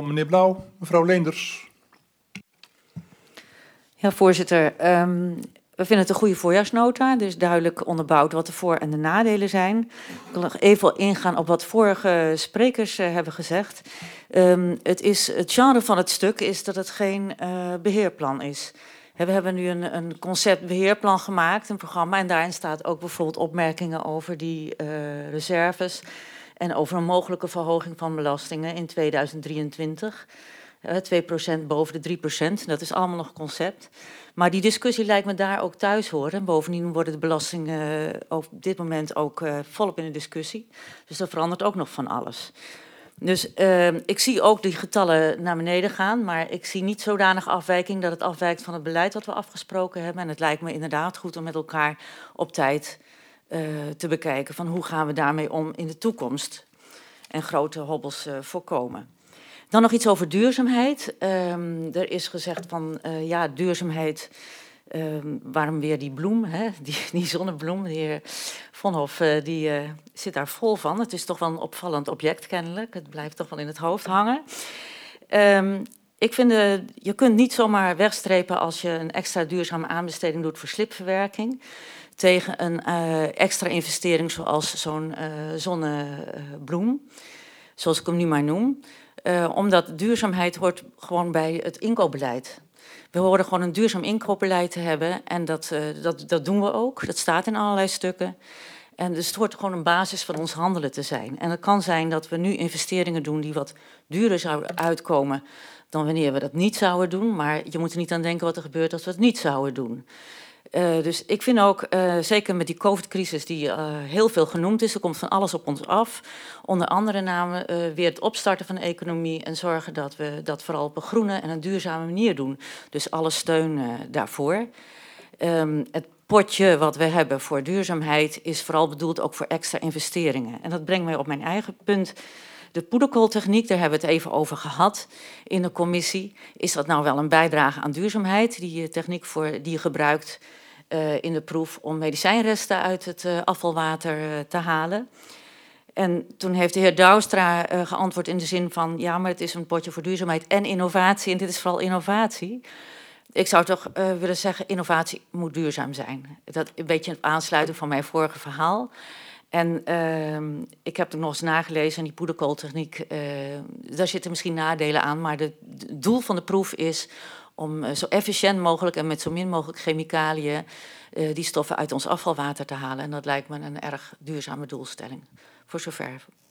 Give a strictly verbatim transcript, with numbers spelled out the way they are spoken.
van meneer Blauw. Mevrouw Leenders. Ja, voorzitter. Um, we vinden het een goede voorjaarsnota. Er is duidelijk onderbouwd wat de voor- en de nadelen zijn. Ik wil nog even ingaan op wat vorige sprekers uh, hebben gezegd. Um, het, is, het genre van het stuk is dat het geen uh, beheerplan is. We hebben nu een, een conceptbeheerplan gemaakt, een programma. En daarin staat ook bijvoorbeeld opmerkingen over die uh, reserves. En over een mogelijke verhoging van belastingen in tweeduizend drieëntwintig. Uh, twee procent boven de drie procent. Dat is allemaal nog concept. Maar die discussie lijkt me daar ook thuis horen. Bovendien worden de belastingen uh, op dit moment ook uh, volop in de discussie. Dus dat verandert ook nog van alles. Dus uh, ik zie ook die getallen naar beneden gaan, maar ik zie niet zodanig afwijking dat het afwijkt van het beleid wat we afgesproken hebben. En het lijkt me inderdaad goed om met elkaar op tijd uh, te bekijken van hoe gaan we daarmee om in de toekomst en grote hobbels uh, voorkomen. Dan nog iets over duurzaamheid. Um, er is gezegd van uh, ja, duurzaamheid. Um, waarom weer die bloem, hè? Die, die zonnebloem, de heer Vonhoff, uh, die uh, zit daar vol van. Het is toch wel een opvallend object kennelijk. Het blijft toch wel in het hoofd hangen. Um, ik vind, uh, je kunt niet zomaar wegstrepen als je een extra duurzame aanbesteding doet voor slipverwerking. Tegen een uh, extra investering zoals zo'n uh, zonnebloem, zoals ik hem nu maar noem. Uh, omdat duurzaamheid hoort gewoon bij het inkoopbeleid. We horen gewoon een duurzaam inkoopbeleid te hebben en dat, uh, dat, dat doen we ook. Dat staat in allerlei stukken. En dus het hoort gewoon een basis van ons handelen te zijn. En het kan zijn dat we nu investeringen doen die wat duurder zouden uitkomen dan wanneer we dat niet zouden doen. Maar je moet er niet aan denken wat er gebeurt als we het niet zouden doen. Uh, dus ik vind ook, uh, zeker met die COVID-crisis die uh, heel veel genoemd is, er komt van alles op ons af. Onder andere namen uh, weer het opstarten van de economie en zorgen dat we dat vooral op een groene en een duurzame manier doen. Dus alle steun uh, daarvoor. Um, het potje wat we hebben voor duurzaamheid is vooral bedoeld ook voor extra investeringen. En dat brengt mij op mijn eigen punt. De poederkooltechniek, daar hebben we het even over gehad in de commissie. Is dat nou wel een bijdrage aan duurzaamheid, die techniek voor, die je gebruikt uh, in de proef om medicijnresten uit het uh, afvalwater uh, te halen? En toen heeft de heer Douwstra uh, geantwoord in de zin van, ja, maar het is een potje voor duurzaamheid en innovatie. En dit is vooral innovatie. Ik zou toch uh, willen zeggen, innovatie moet duurzaam zijn. Dat een beetje het aansluiten van mijn vorige verhaal. En uh, ik heb het nog eens nagelezen en die poederkooltechniek, uh, daar zitten misschien nadelen aan, maar het doel van de proef is om uh, zo efficiënt mogelijk en met zo min mogelijk chemicaliën uh, die stoffen uit ons afvalwater te halen. En dat lijkt me een erg duurzame doelstelling. Voor zover.